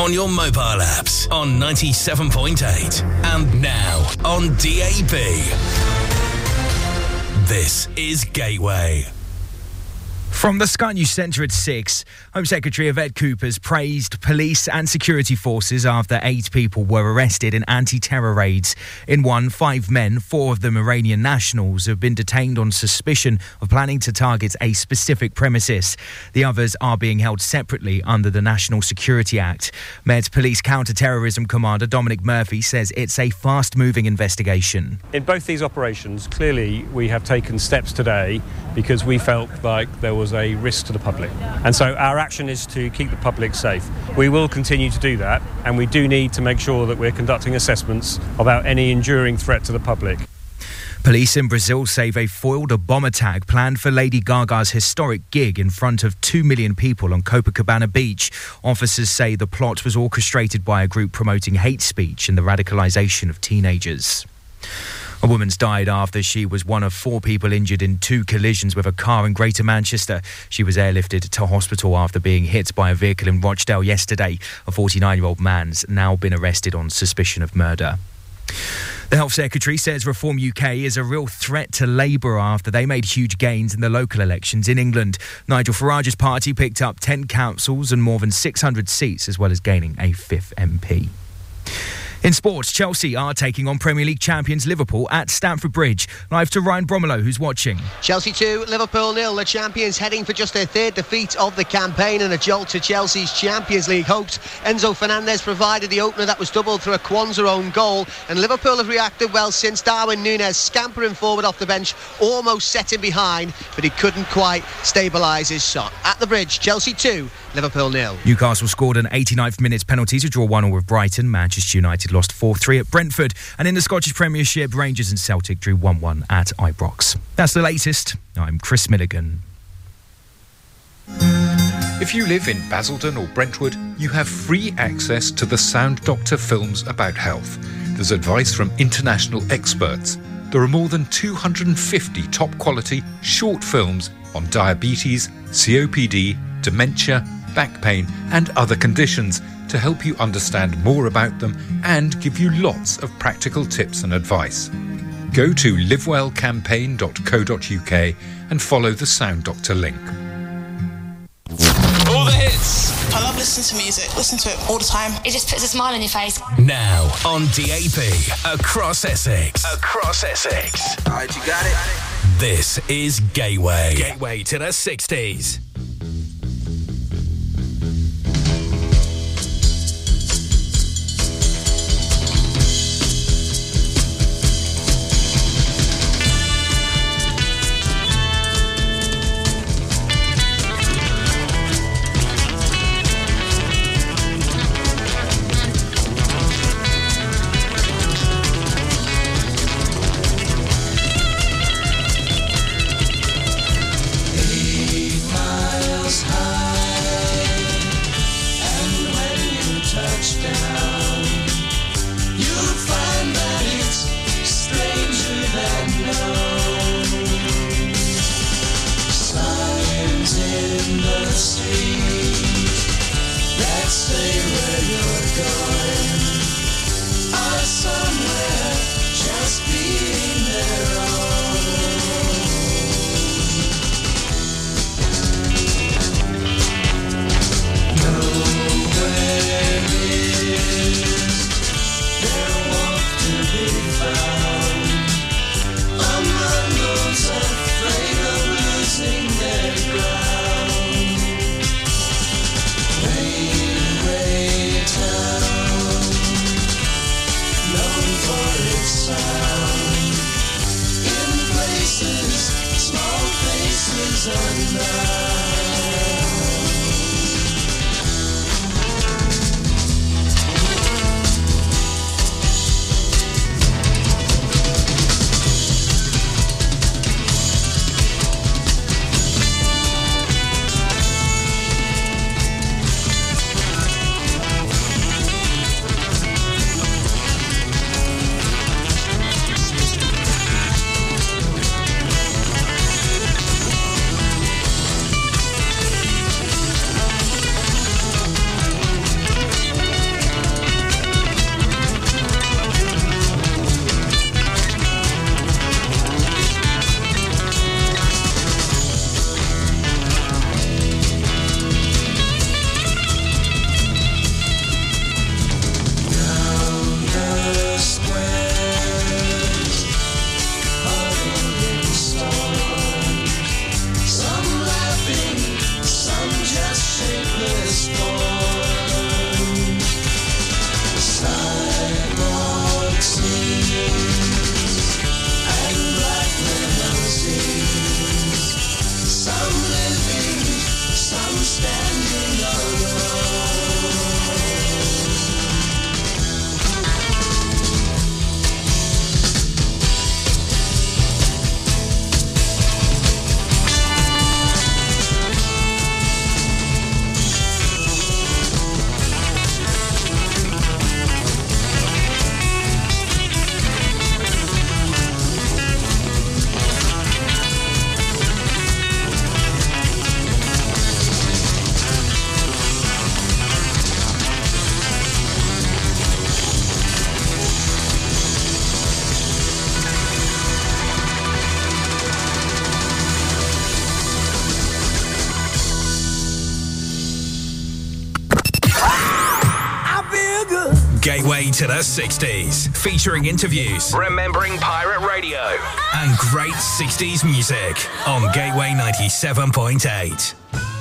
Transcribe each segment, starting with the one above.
on your mobile apps on 97.8 and now on DAB. This is Gateway. From the Sky News Centre at 6, Home Secretary Yvette Coopers praised police and security forces after 8 people were arrested in anti-terror raids. In one, 5 men, 4 of them Iranian nationals, have been detained on suspicion of planning to target a specific premises. The others are being held separately under the National Security Act. Met Police Counter-Terrorism Commander Dominic Murphy says it's a fast-moving investigation. In both these operations, clearly we have taken steps today because we felt like there was a risk to the public. And so our action is to keep the public safe. We will continue to do that, and we do need to make sure that we're conducting assessments about any enduring threat to the public. Police in Brazil say they foiled a bomb attack planned for Lady Gaga's historic gig in front of 2 million people on Copacabana Beach. Officers say the plot was orchestrated by a group promoting hate speech and the radicalisation of teenagers. A woman's died after she was one of 4 people injured in 2 collisions with a car in Greater Manchester. She was airlifted to hospital after being hit by a vehicle in Rochdale yesterday. A 49-year-old man's now been arrested on suspicion of murder. The Health Secretary says Reform UK is a real threat to Labour after they made huge gains in the local elections in England. Nigel Farage's party picked up 10 councils and more than 600 seats, as well as gaining a 5th MP. In sports, Chelsea are taking on Premier League champions Liverpool at Stamford Bridge. Live to Ryan Bromelow, who's watching. Chelsea 2, Liverpool 0. The champions heading for just their 3rd defeat of the campaign and a jolt to Chelsea's Champions League hopes. Enzo Fernandez provided the opener that was doubled through a Kwanzaa own goal, and Liverpool have reacted well since. Darwin Núñez scampering forward off the bench, almost set him behind, but he couldn't quite stabilise his shot. At the Bridge, Chelsea 2, Liverpool 0. Newcastle scored an 89th minute penalty to draw 1-1 with Brighton. Manchester United lost 4-3 at Brentford, and in the Scottish Premiership, Rangers and Celtic drew 1-1 at Ibrox. That's the latest. I'm Chris Milligan. If you live in Basildon or Brentwood, you have free access to the Sound Doctor films about health. There's advice from international experts. There are more than 250 top-quality short films on diabetes, COPD, dementia, back pain and other conditions to help you understand more about them and give you lots of practical tips and advice. Go to livewellcampaign.co.uk and follow the Sound Doctor link. All the hits. I love listening to music. Listen to it all the time. It just puts a smile on your face. Now on DAB, across Essex. Across Essex. All right, you got it? This is Gateway. Gateway to the 60s. Gateway to the 60s, featuring interviews, remembering pirate radio, and great 60s music on Gateway 97.8.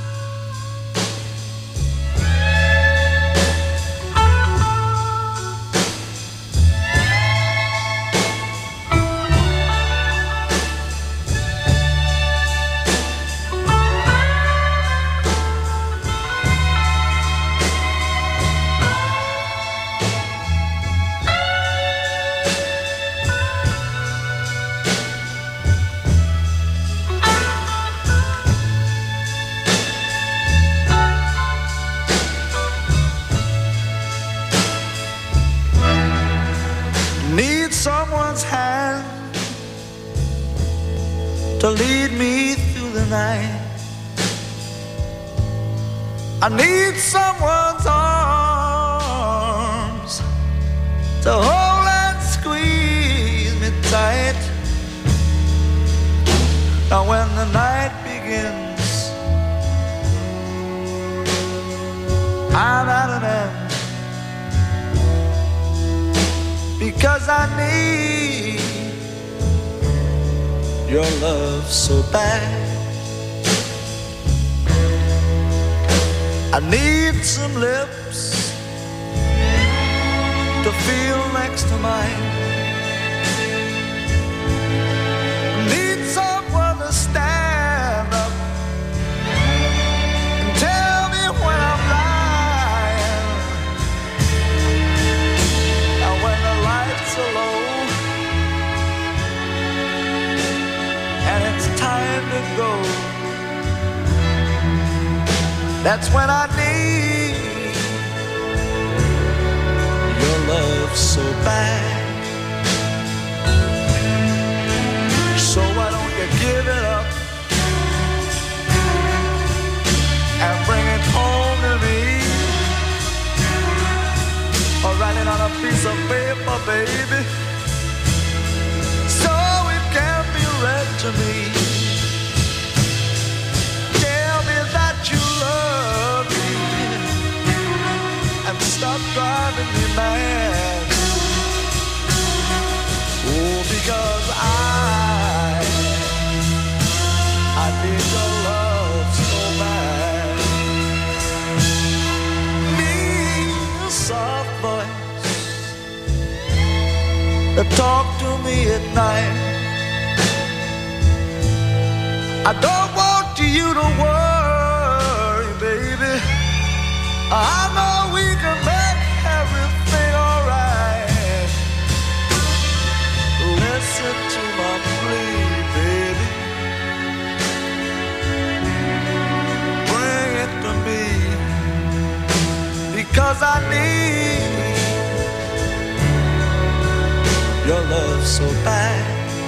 To lead me through the night, I need someone's arms to hold and squeeze me tight. Now when the night begins, I'm at an end, because I need your love so bad. I need some lips to feel next to mine. I need someone to stand up and tell me when I'm lying. And when the lights are low and it's time to go, that's when I need your love so bad. So why don't you give it up and bring it home to me, or write it on a piece of paper, baby, so it can be read to me. Tell me that you love me and stop driving me mad. Oh, because I need your love so bad. Need a soft voice to talk to me at night. I don't want you to worry, baby. I know we can make everything alright. Listen to my plea, baby. Bring it to me, because I need your love so bad.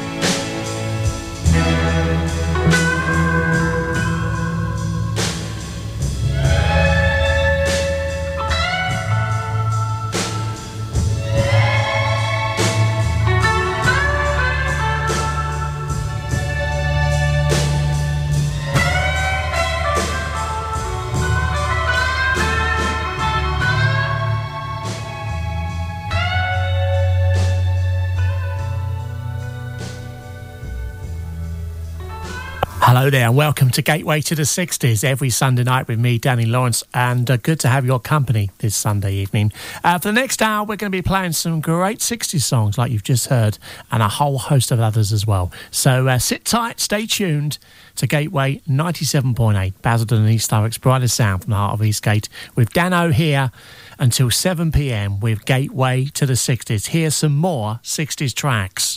Hello there and welcome to Gateway to the 60s every Sunday night with me, Danny Lawrence, and good to have your company this Sunday evening. For the next hour, we're going to be playing some great 60s songs like you've just heard, and a whole host of others as well. So sit tight, stay tuned to Gateway 97.8, Basildon and East Thurrock's brightest sound from the heart of Eastgate, with Dano here until 7 p.m. with Gateway to the 60s. Here's some more 60s tracks.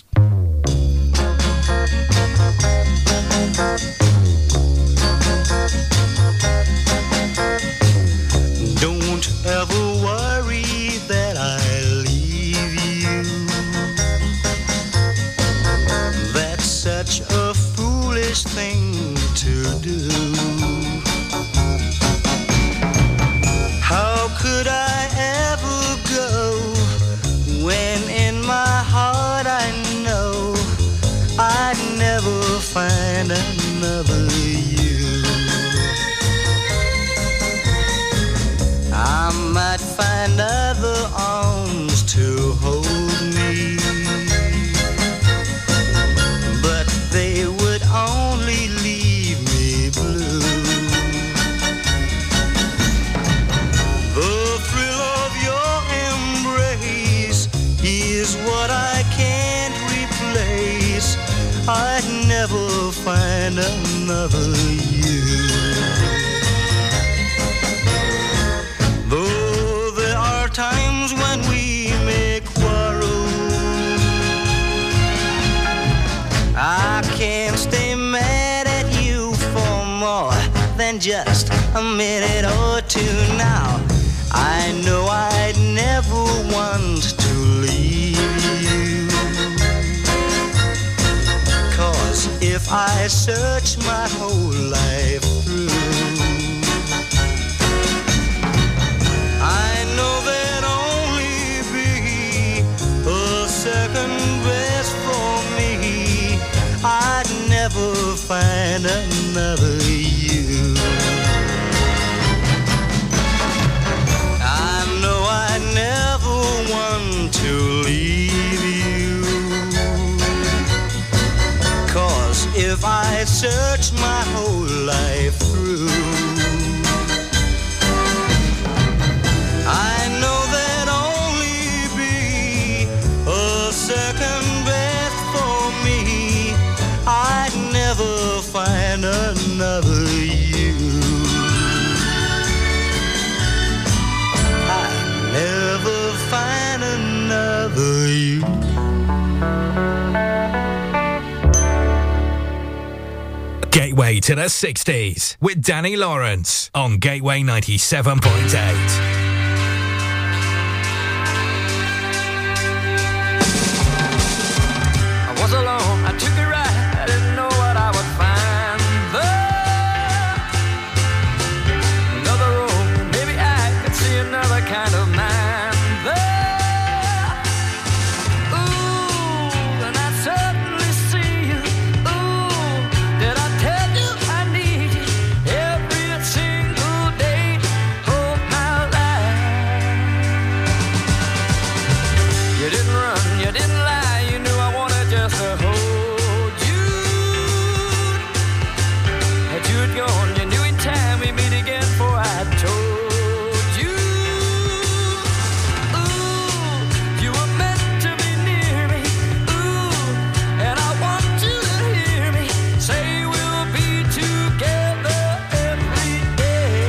Don't ever worry that I'll leave you. That's such a foolish thing to do. How could I ever go when in my heart I know I'd never find another you? I might find other arms than just a minute or two now. I know I'd never want to leave you, 'cause if I search my whole life through, I know there'd only be a second best for me. I'd never find another you. I know I never want to leave you, 'cause if I search my whole life through, I know there'd only be a second best for me. I'd never find another you. I'd never find another you. Gateway to the 60s with Danny Lawrence on Gateway 97.8. I was alone, I took a ride, I didn't know what I would find there. Another road, maybe I could see another kind of man there. Ooh, and I certainly see you. Ooh, did I tell you I need you every single day of my life? You didn't run, you didn't lie, you knew I wanted just to hold you. Had you had gone, you knew in time we'd meet again, for I told you. Ooh, you were meant to be near me. Ooh, and I want you to hear me say we'll be together every day.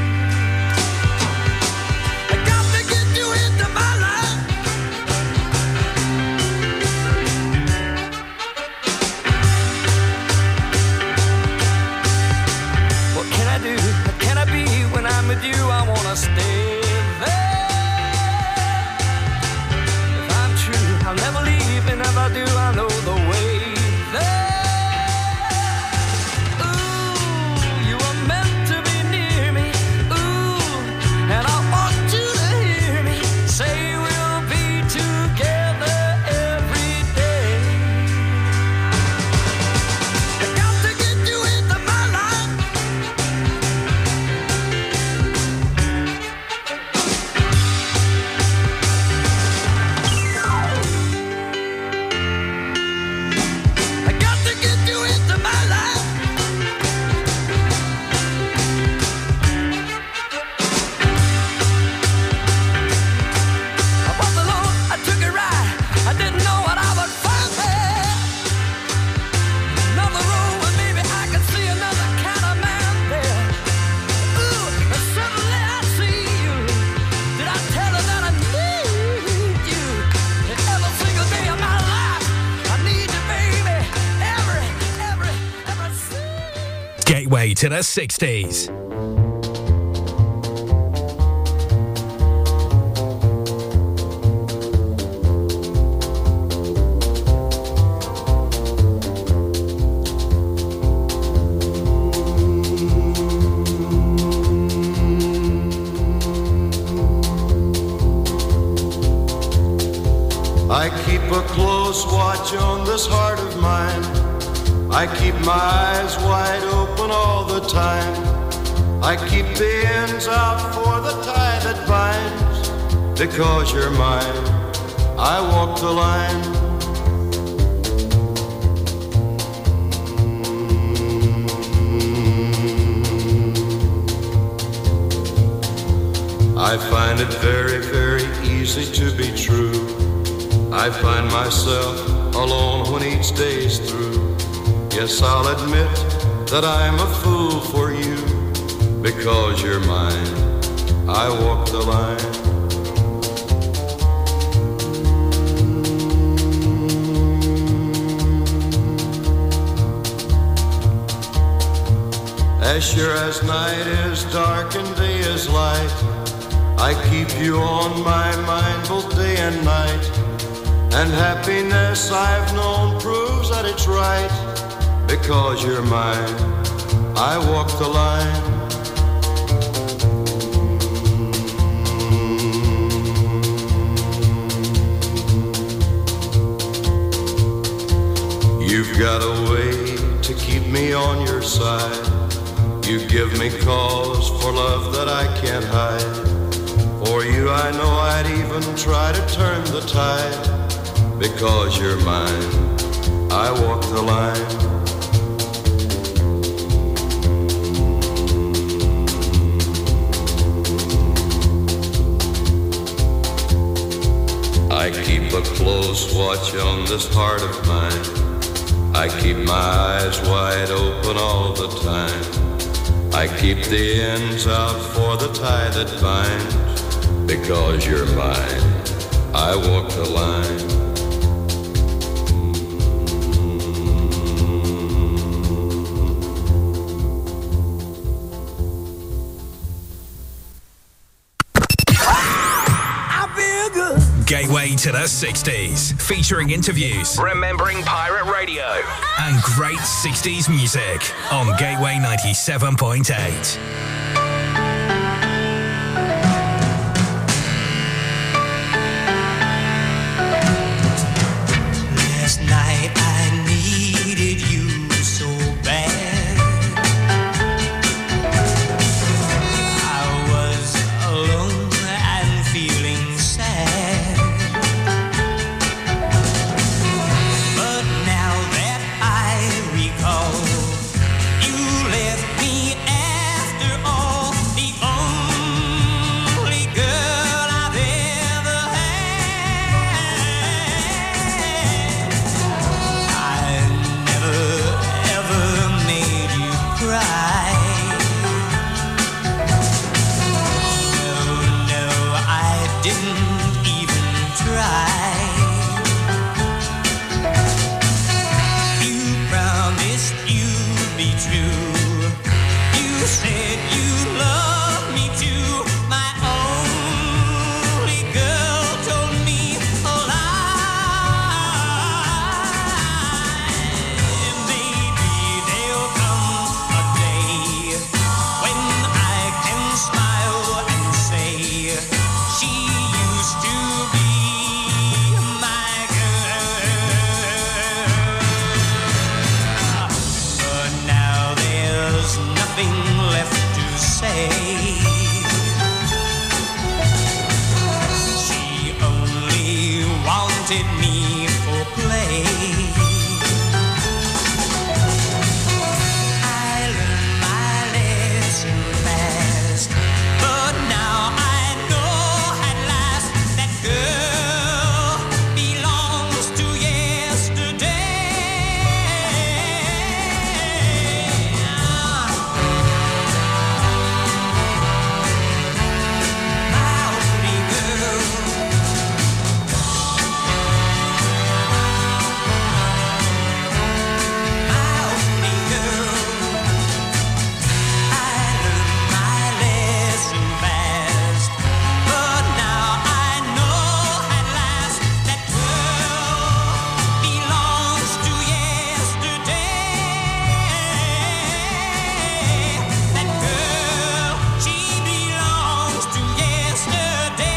I got to get you into my life. What can I do? What can I be? When I'm with you, I wanna stay there. If I'm true, I'll never leave, and if I do, I know the way there. Ooh, you were meant to be near me. Ooh, and I want you to hear me say we'll be together every day. I got to get you into my life. I got to get you into my life. I was alone, I took a ride, I didn't know what I would find there. Another road where maybe I could see another kind of man there. Ooh, and suddenly I see you. Did I tell her that I need you? And every single day of my life, I need you, baby. Every Gateway to the 60s. I keep a close watch on this heart of mine. I keep my eyes wide open all the time. I keep the ends out for the tie that binds. Because you're mine, I walk the line. I find it very, very easy to be true. I find myself alone when each day's through. Yes, I'll admit that I'm a fool for you. Because you're mine, I walk the line. As sure as night is dark and day is light, I keep you on my mind both day and night. And happiness I've known proves that it's right. Because you're mine, I walk the line. You've got a way to keep me on your side. You give me cause for love that I can't hide. For you I know I'd even try to turn the tide. Because you're mine, I walk the line. I keep a close watch on this heart of mine. I keep my eyes wide open all the time. I keep the ends out for the tie that binds. Because you're mine, I walk the line. Gateway to the 60s, featuring interviews, remembering pirate radio, and great 60s music on Gateway 97.8. Last night I needed you so bad. I was alone and feeling sad. But now that I recall, you left me after all, the only girl I've ever had. I never ever made you cry. No, I didn't even try. You promised you'd be true. You said you loved me too. My only girl told me a lie. Maybe there'll come a day when I can smile and say she used to be my girl. But now there's nothing left to say. She only wanted me for play. I learned my lesson fast, but now I know at last that girl belongs to yesterday. My only girl. My only girl. I learned my lesson fast, but now I know at last that girl belongs to yesterday. That girl, she belongs to yesterday.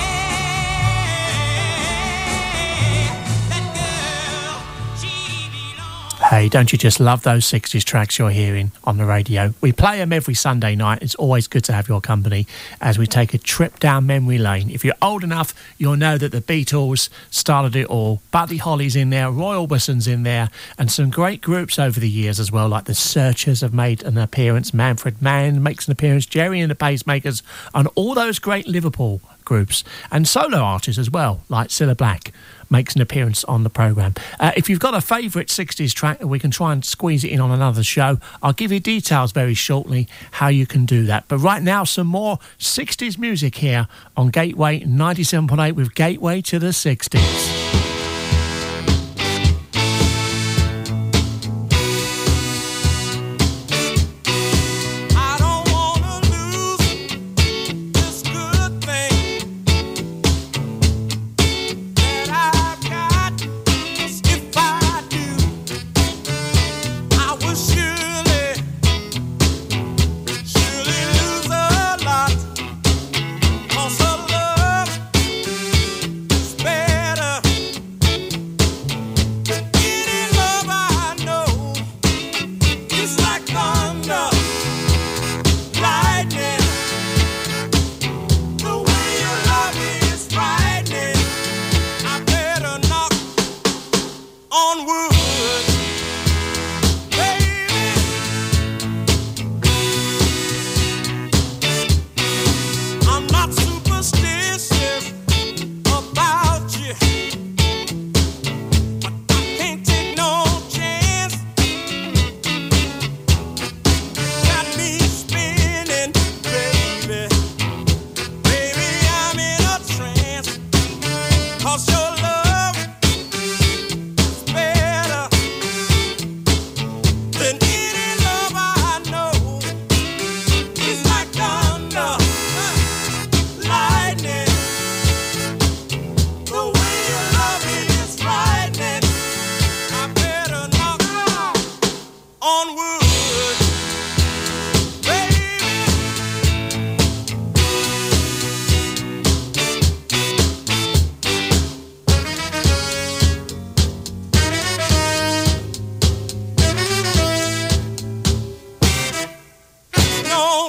That girl, she belongs. Hey, don't you just love those 60s tracks you're hearing on the radio? We play them every Sunday night. It's always good to have your company as we take a trip down memory lane. If you're old enough, you'll know that the Beatles started it all. Buddy Holly's in there, Roy Orbison's in there, and some great groups over the years as well, like the Searchers have made an appearance, Manfred Mann makes an appearance, Jerry and the Pacemakers, and all those great Liverpool groups, and solo artists as well, like Cilla Black makes an appearance on the programme. If you've got a favourite 60s track that we can try and squeeze it in on another show, I'll give you details very shortly how you can do that. But right now, some more 60s music here on Gateway 97.8 with Gateway to the 60s. I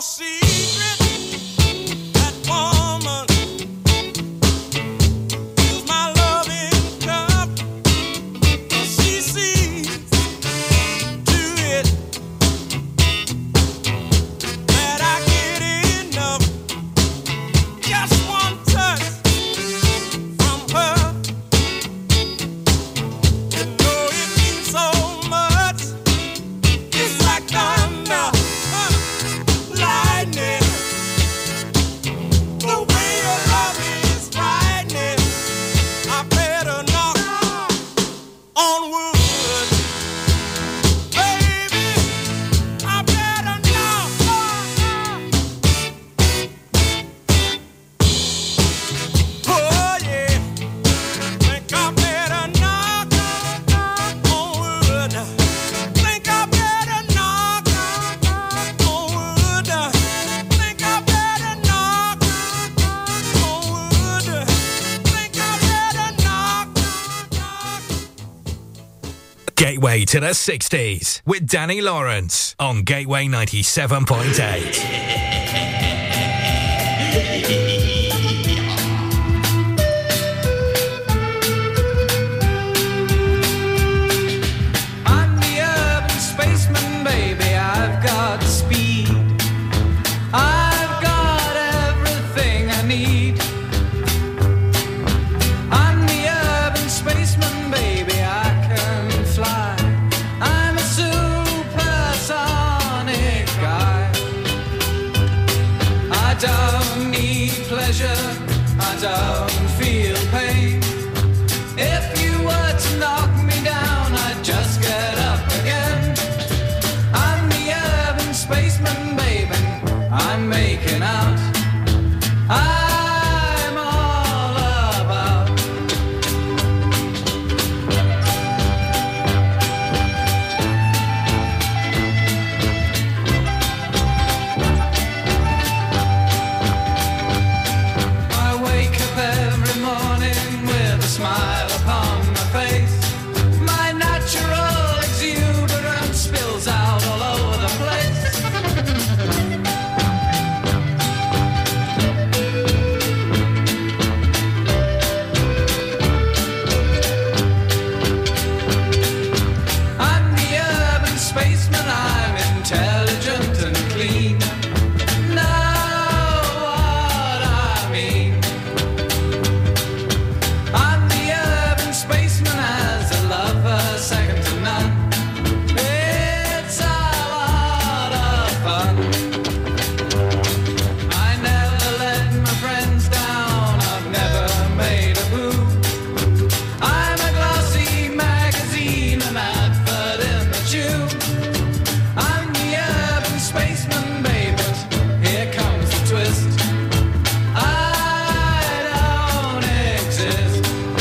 secret. That woman is my loving cup. She sees to it that I get enough. Just one touch from her. You know it means so much. It's like thunder, lightning. The way your love is frightening. I better knock on wood, baby. I better knock. Oh yeah, think I better knock on wood. Think I better knock on wood. Think I better knock on wood. Think I better knock. Gateway to the 60s with Danny Lawrence on Gateway 97.8. I'm the urban spaceman, baby. I've got speed. I've got everything I need. I'm the urban spaceman, baby. I can fly. I'm a supersonic guy. I don't need pleasure. I don't feel pain. If you were to knock me down, I'd just get up again. I'm the urban spaceman, baby. I'm making out. I'm all about. I wake up every morning with a smile upon my face. My natural exuberance spills out all over the place. I'm the urban spaceman, I'm intelligent and clean. Know what I mean? I'm the urban spaceman, as a lover, second to none. It's a lot of fun. I never let my friends down, I've never made a boo. I'm a glossy magazine, an advert in the tube. I'm the urban spaceman, baby. Here comes the twist. I don't exist.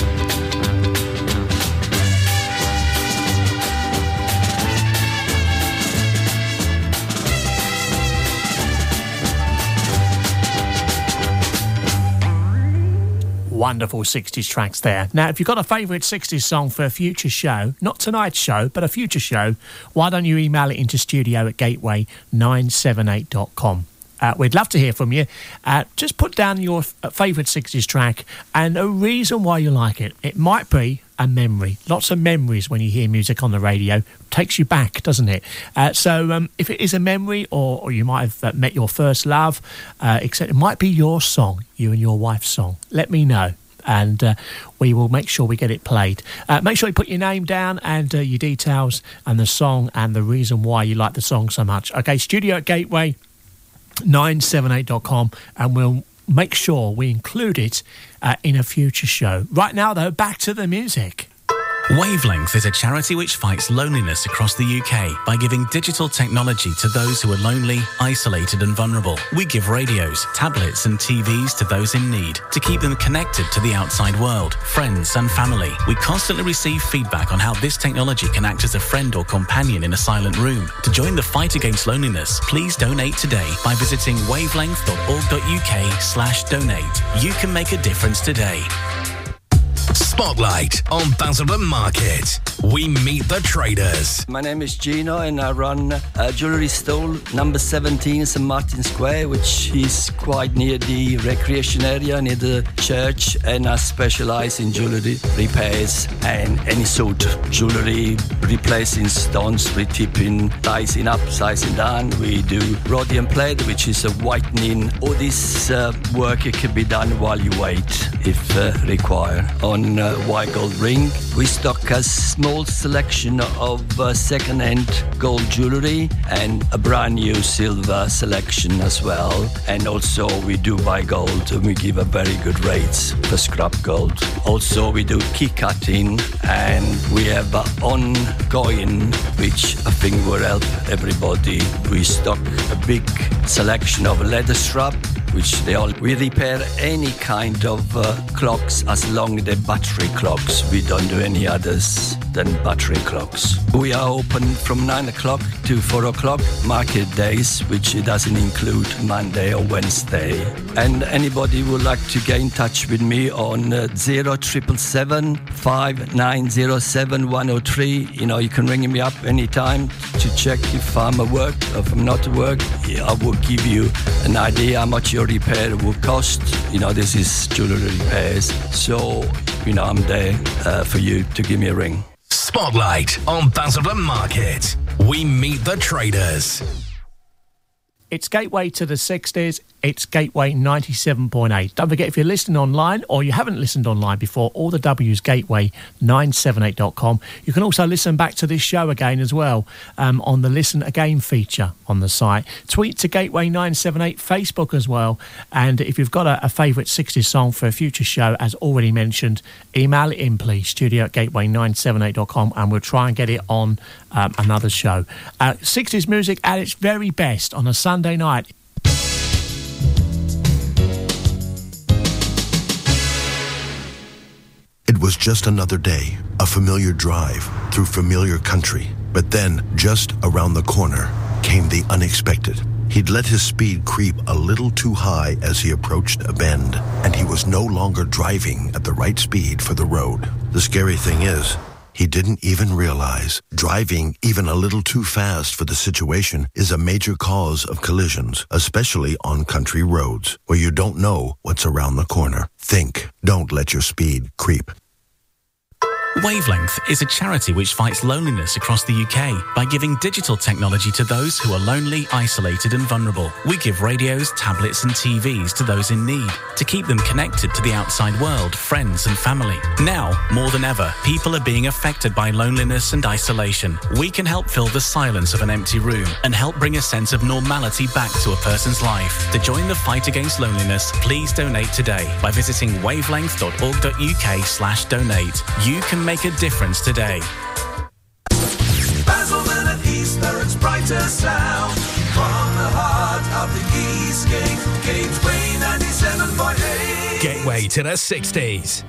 Wonderful 60s tracks there. Now, if you've got a favourite 60s song for a future show, not tonight's show, but a future show, why don't you email it into studio@gateway978.com. We'd love to hear from you. Just put down your favourite 60s track and a reason why you like it. It might be a memory. Lots of memories when you hear music on the radio. Takes you back, doesn't it? So if it is a memory or you might have met your first love, etc., it might be your song, you and your wife's song. Let me know. And we will make sure we get it played. Make sure you put your name down and your details and the song and the reason why you like the song so much. Okay, studio@gateway978.com, and we'll make sure we include it in a future show. Right now, though, back to the music. Wavelength is a charity which fights loneliness across the UK by giving digital technology to those who are lonely, isolated and vulnerable. We give radios, tablets and TVs to those in need to keep them connected to the outside world, friends and family. We constantly receive feedback on how this technology can act as a friend or companion in a silent room. To join the fight against loneliness, please donate today by visiting wavelength.org.uk/donate. You can make a difference today. Spotlight on Basildon Market. We meet the traders. My name is Gino and I run a jewellery store number 17 St Martin Square, which is quite near the recreation area, near the church, and I specialise in jewellery repairs and any sort of jewellery, replacing stones, retipping, sizing up, sizing down. We do rhodium plate, which is a whitening. All this work it can be done while you wait if required. On white gold ring, we stock a small selection of second-hand gold jewellery and a brand new silver selection as well. And also we do buy gold and we give a very good rates for scrap gold. Also we do key cutting and we have ongoing, which I think will help everybody. We stock a big selection of leather strap, which we repair any kind of clocks as long as they're battery clocks. We don't do any others than battery clocks. We are open from 9 o'clock to 4 o'clock market days, which it doesn't include Monday or Wednesday. And anybody would like to get in touch with me on 0777 5907 103. You can ring me up anytime to check if I'm at work or if I'm not at work. I will give you an idea how much your repair will cost. This is jewellery repairs. So, I'm there for you to give me a ring. Spotlight on Basildon Market. We meet the traders. It's Gateway to the 60s. It's Gateway 97.8. Don't forget, if you're listening online or you haven't listened online before, all the W's gateway978.com. You can also listen back to this show again as well on the Listen Again feature on the site. Tweet to Gateway 978, Facebook as well. And if you've got a favourite 60s song for a future show, as already mentioned, email it in, please, studio@gateway978.com, and we'll try and get it on another show. 60s music at its very best on a Sunday night. It was just another day, a familiar drive through familiar country. But then, just around the corner, came the unexpected. He'd let his speed creep a little too high as he approached a bend, and he was no longer driving at the right speed for the road. The scary thing is, he didn't even realize driving even a little too fast for the situation is a major cause of collisions, especially on country roads, where you don't know what's around the corner. Think, don't let your speed creep. Wavelength is a charity which fights loneliness across the UK by giving digital technology to those who are lonely, isolated and vulnerable. We give radios, tablets and TVs to those in need to keep them connected to the outside world, friends and family. Now, more than ever, people are being affected by loneliness and isolation. We can help fill the silence of an empty room and help bring a sense of normality back to a person's life. To join the fight against loneliness, please donate today by visiting wavelength.org.uk/donate. You can make a difference today. Basildon and Easter, it's brighter sound from the heart of the East Gate, Gateway 97.8. Gateway to the 60s.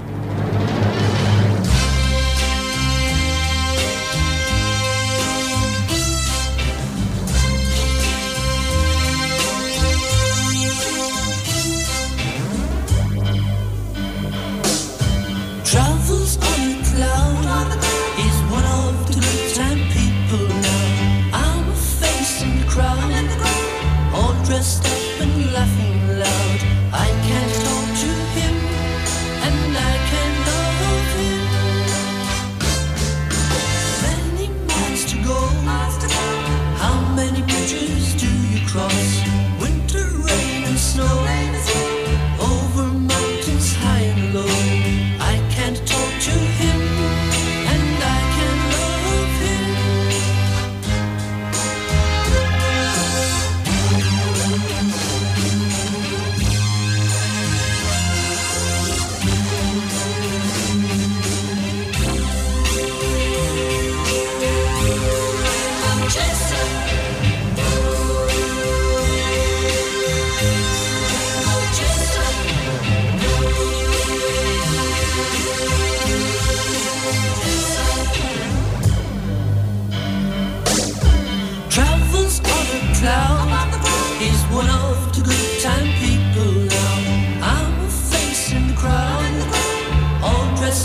Travels on a cloud is one of the good time people now. I'm a face in the crowd, all dressed up and laughing loud. I can't talk to him, and I can love him. Many miles to go, how many bridges do you cross? Winter, rain and snow, over mountains high and low. I can't talk to him, and I can love him. Travels on a cloud is one of the good time people now. I'm a face in the crowd, all dressed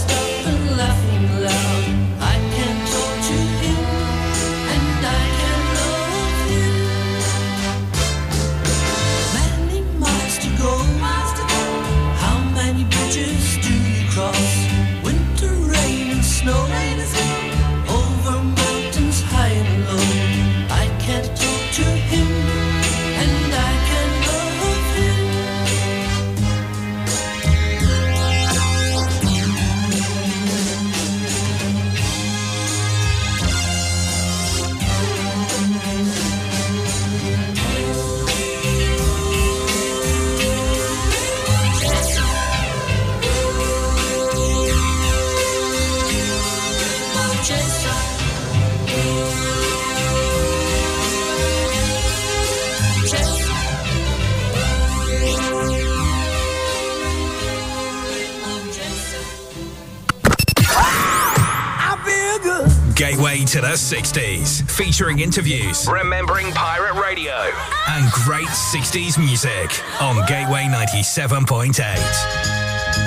way to the 60s. Featuring interviews, remembering pirate radio, and great 60s music on Gateway 97.8.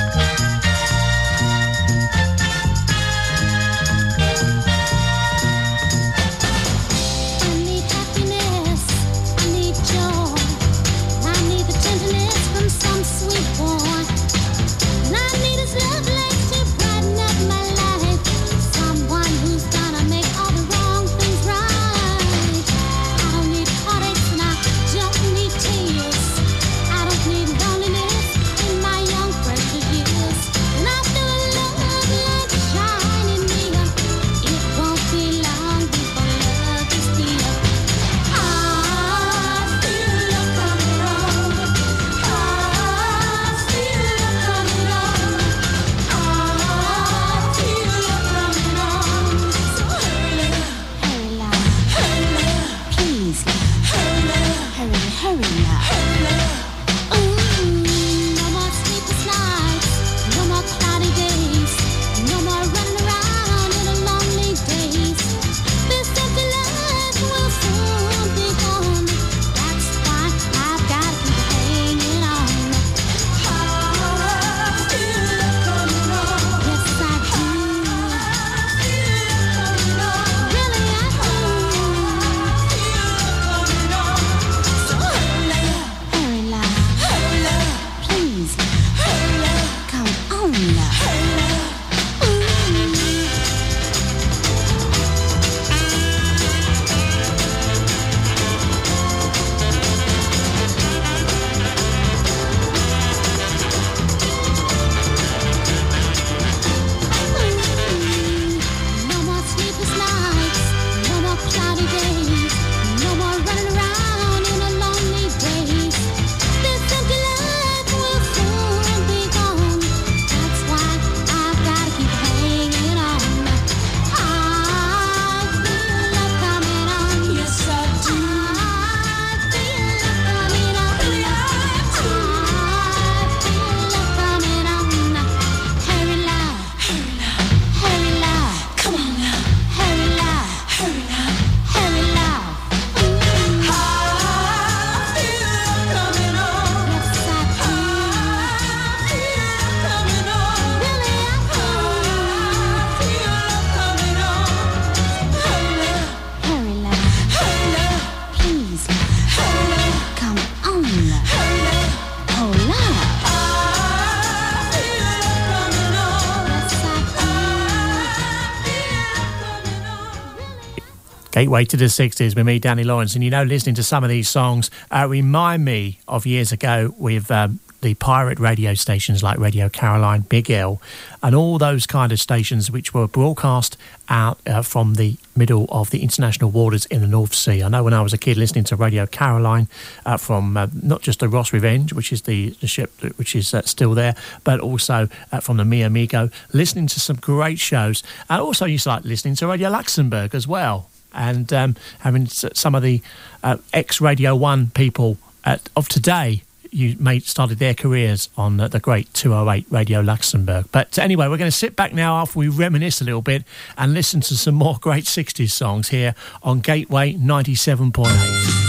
Gateway to the 60s with me, Danny Lawrence. And you know, listening to some of these songs remind me of years ago with the pirate radio stations like Radio Caroline, Big L, and all those kind of stations which were broadcast out from the middle of the international waters in the North Sea. I know when I was a kid listening to Radio Caroline from not just the Ross Revenge, which is the ship which is still there, but also from the Mi Amigo, listening to some great shows. I also used to like listening to Radio Luxembourg as well, and having some of the ex-Radio 1 people of today started their careers on the great 208 Radio Luxembourg. But anyway, we're going to sit back now after we reminisce a little bit and listen to some more great 60s songs here on Gateway 97.8.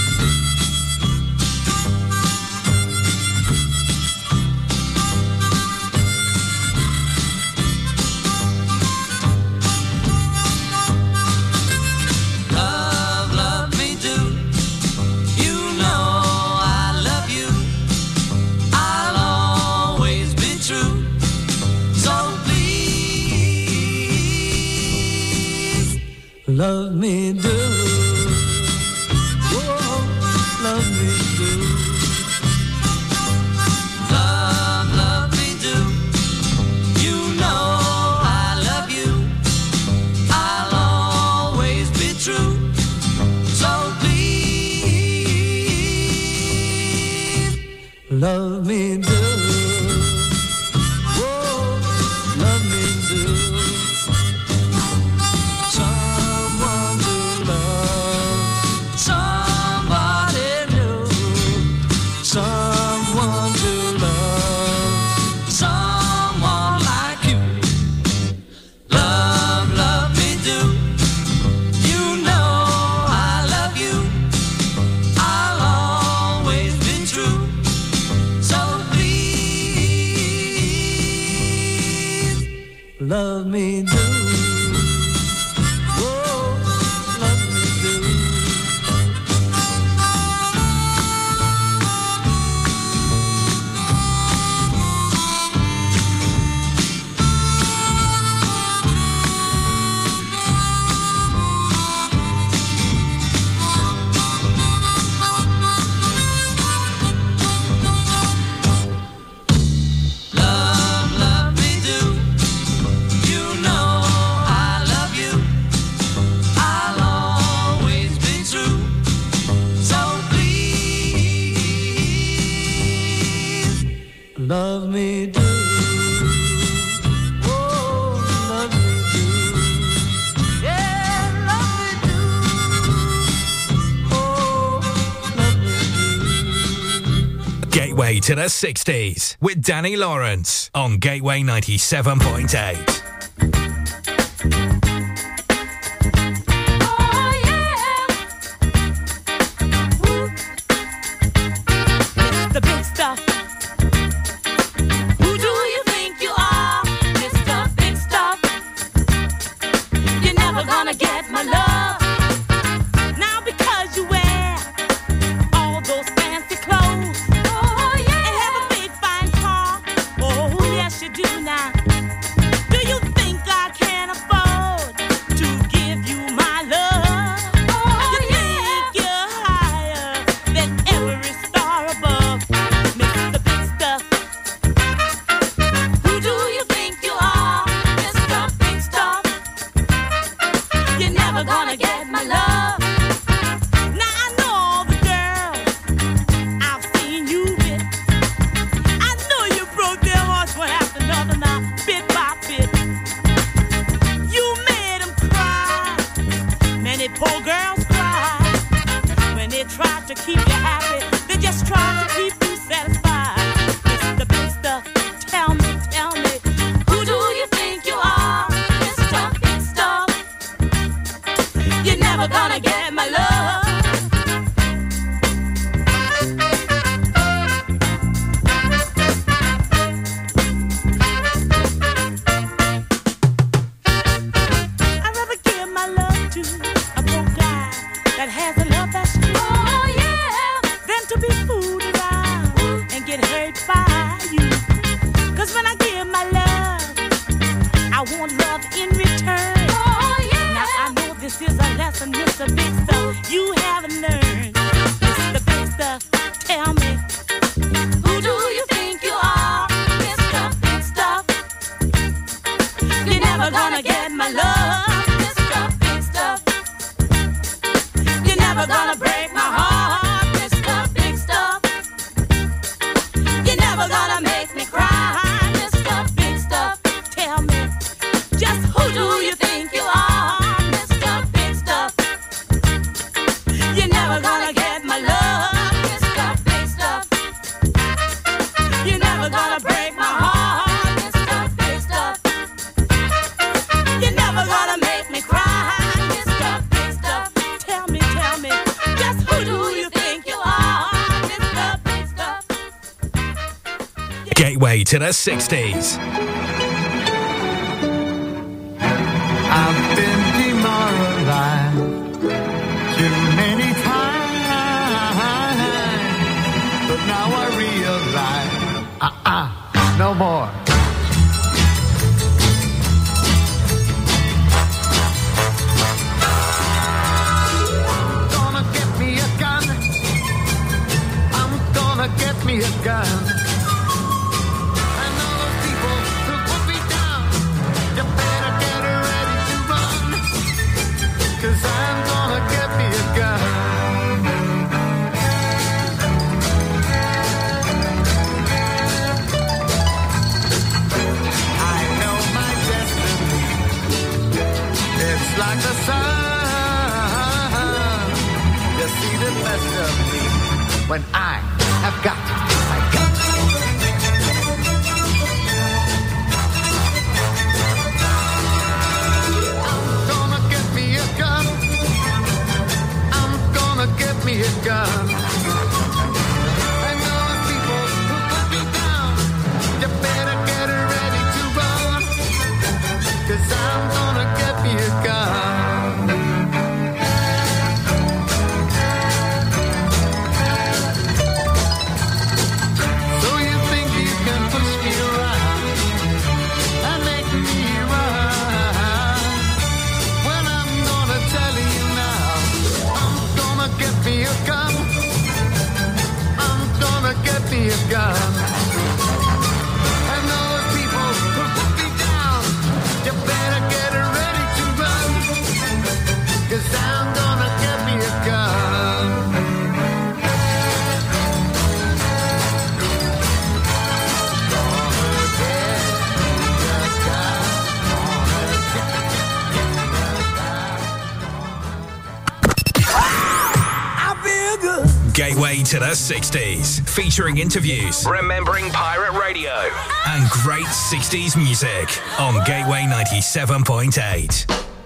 Love me do, oh, love me do. Love me do. You know I love you. I'll always be true. So please, love me do. me do. Love me do. Oh, love me do. Yeah, love me do. Oh, love me do. Gateway to the 60s with Danny Lawrence on Gateway 97.8. Gateway to the 60s. I've been demoralized too many times, but now I realize, no more. Gonna get me a gun. I'm gonna get me a gun. Cause I'm gonna get me a gun. I know my destiny. It's like the sun. You see the best of me when I have got my gun. Get me a gun. And those people who put me down, you better get ready to run. Cause to the 60s, featuring interviews, remembering pirate radio, and great 60s music on Gateway 97.8.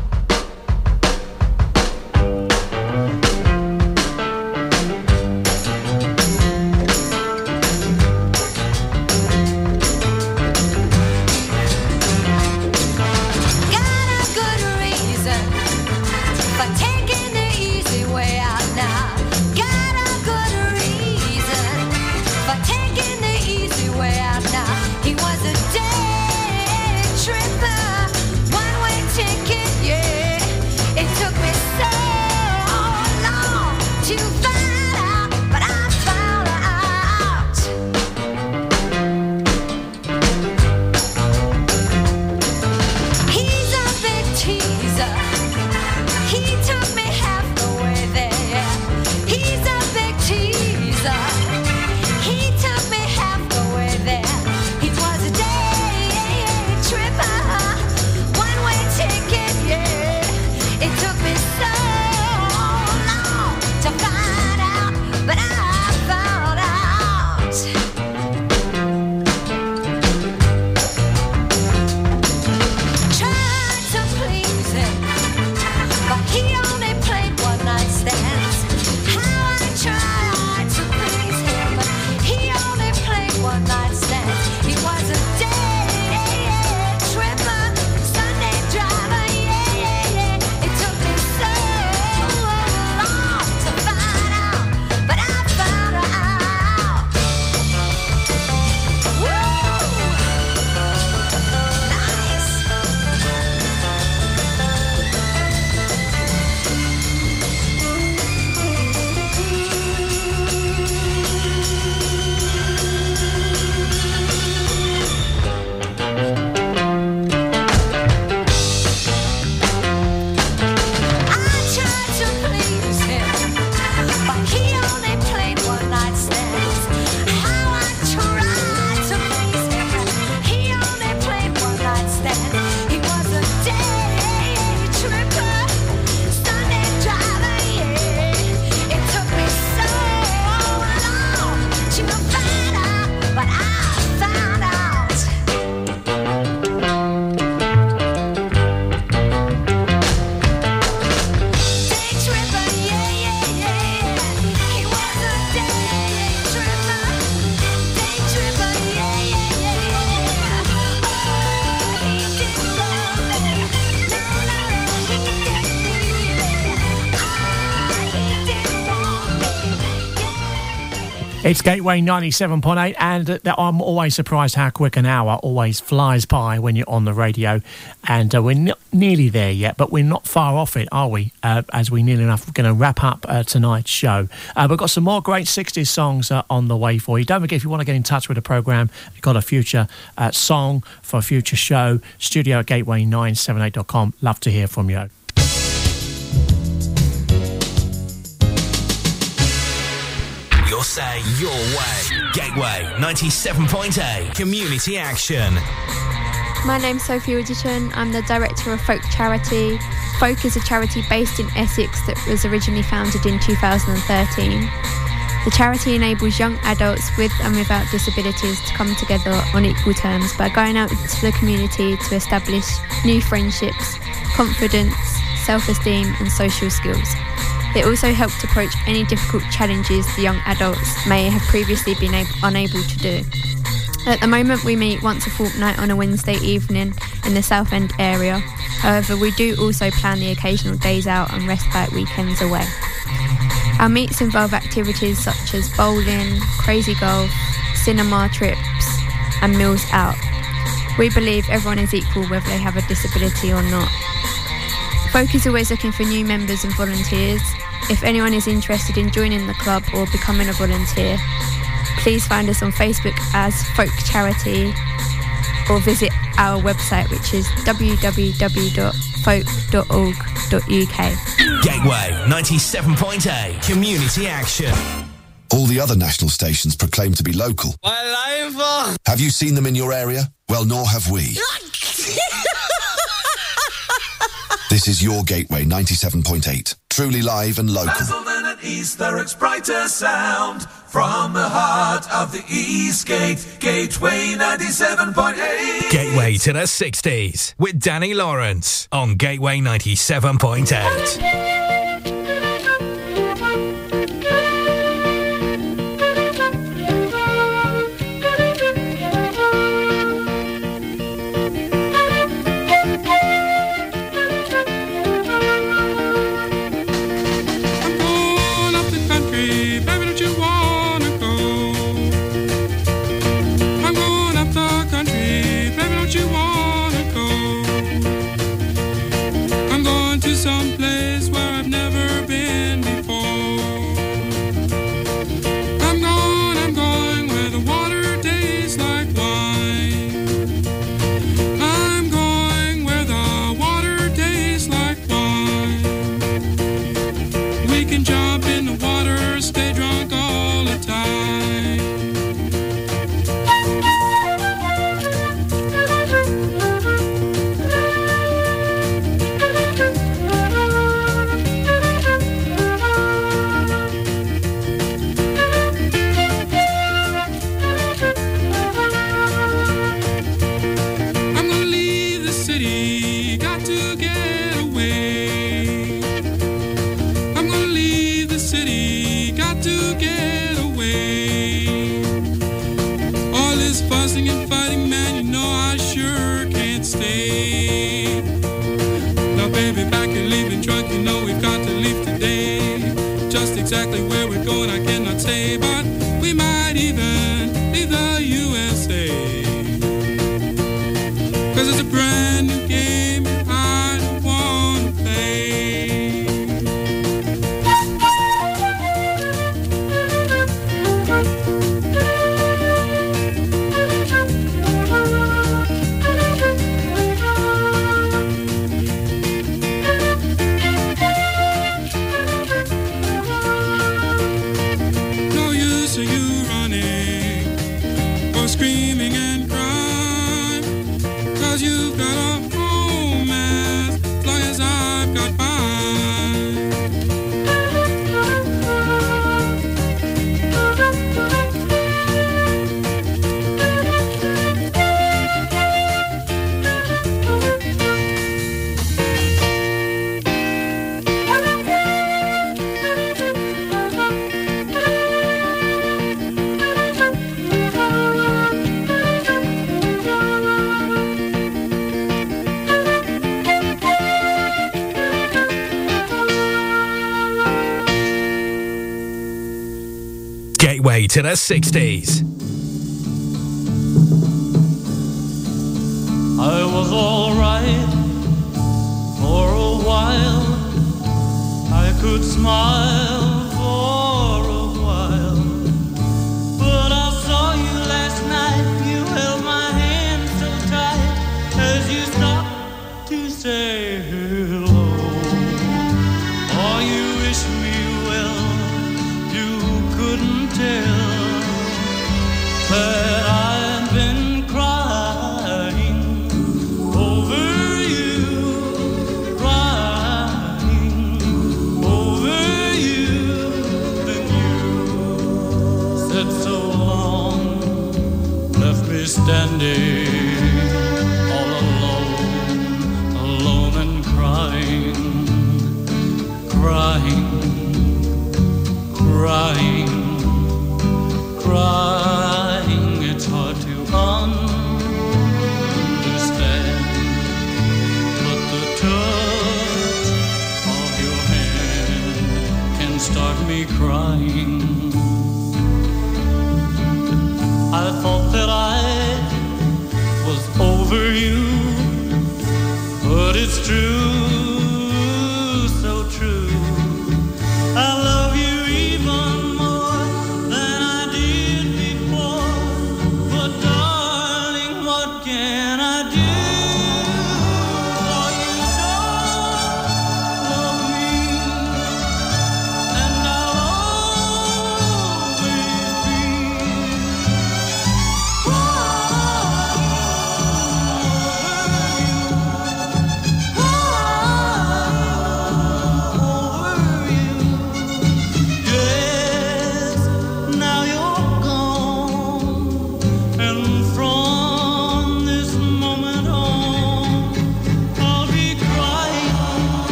It's Gateway 97.8, and I'm always surprised how quick an hour always flies by when you're on the radio. And we're not nearly there yet, but we're not far off it, are we? As we nearly enough, we're going to wrap up tonight's show. We've got some more great 60s songs on the way for you. Don't forget, if you want to get in touch with the programme, you've got a future song for a future show, studio at gateway978.com. Love to hear from you. Your say, your way. Gateway 97.8. Community action. My name's Sophie Richardson. I'm the director of Folk Charity. Folk is a charity based in Essex that was originally founded in 2013. The charity enables young adults with and without disabilities to come together on equal terms by going out into the community to establish new friendships, confidence, self-esteem and social skills. It also helps approach any difficult challenges the young adults may have previously been unable to do. At the moment, we meet once a fortnight on a Wednesday evening in the Southend area. However, we do also plan the occasional days out and respite weekends away. Our meets involve activities such as bowling, crazy golf, cinema trips and meals out. We believe everyone is equal whether they have a disability or not. Folk is always looking for new members and volunteers. If anyone is interested in joining the club or becoming a volunteer, please find us on Facebook as Folk Charity or visit our website, which is www.folk.org.uk. Gateway 97.8 Community Action. All the other national stations proclaim to be local. Have you seen them in your area? Well, nor have we. This is your Gateway 97.8. Truly live and local. and East Thurrock's brighter sound. From the heart of the East Gate, Gateway 97.8. Gateway to the 60s with Danny Lawrence on Gateway 97.8. Someplace where I've never been before. I'm going where the water tastes like wine. I'm going where the water tastes like wine. We can jump in the water, stay drunk all the time. And fighting, man, you know I sure can't stay. Now, baby, back and leaving drunk, you know we've got to leave today. Just exactly where we're going, I cannot say, but we might even leave the USA. 'Cause it's a brand new game and I don't wanna play. Screaming and crying, 'cause you've got a romance as long as I've got mine. Gateway to the 60s. I was alright for a while. I could smile for a while. But I saw you last night. You held my hand so tight as you stopped to say hello. Oh, you wish me well. You couldn't tell that I've been crying over you, crying over you. Then you said so long, left me standing all alone, alone and crying, crying, crying, crying. It's hard to understand, but the touch of your hand can start me crying. I thought that I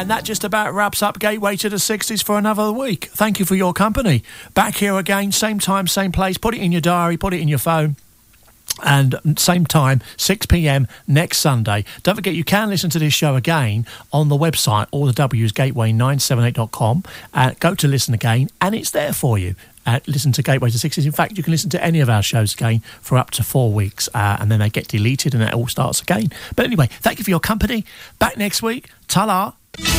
And that just about wraps up Gateway to the 60s for another week. Thank you for your company. Back here again, same time, same place. Put it in your diary, put it in your phone. And same time, 6 p.m. next Sunday. Don't forget, you can listen to this show again on the website, all the W's, gateway978.com. Go to listen again, and it's there for you. Listen to Gateway to 60s. In fact, you can listen to any of our shows again for up to 4 weeks, and then they get deleted and it all starts again. But anyway, thank you for your company. Back next week. Ta-la.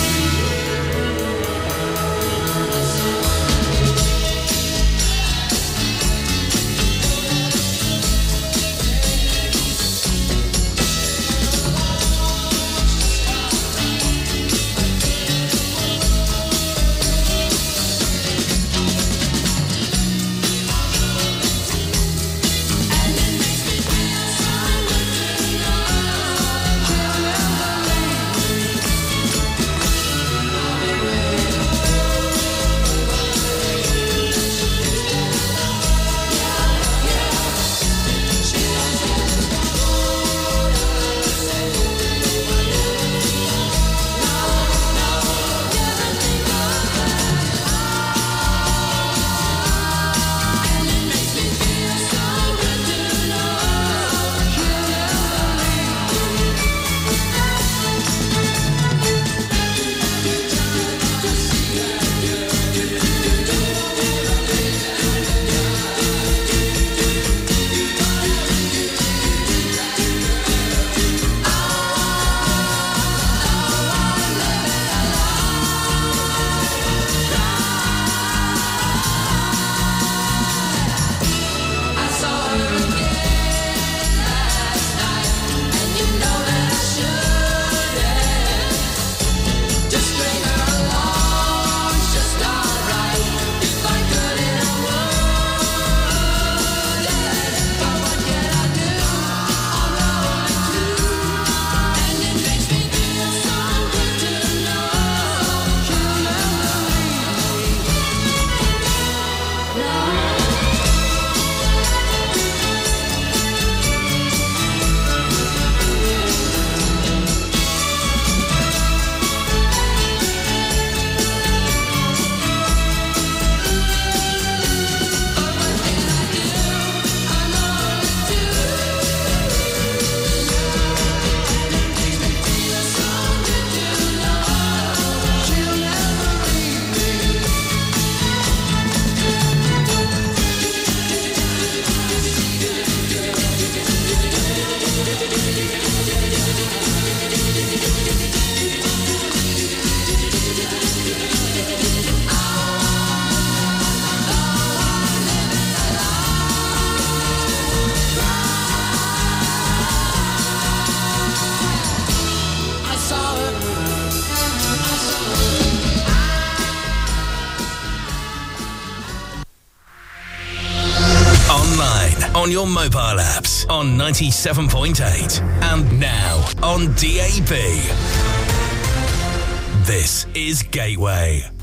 On your mobile apps on 97.8 and now on DAB. This is Gateway.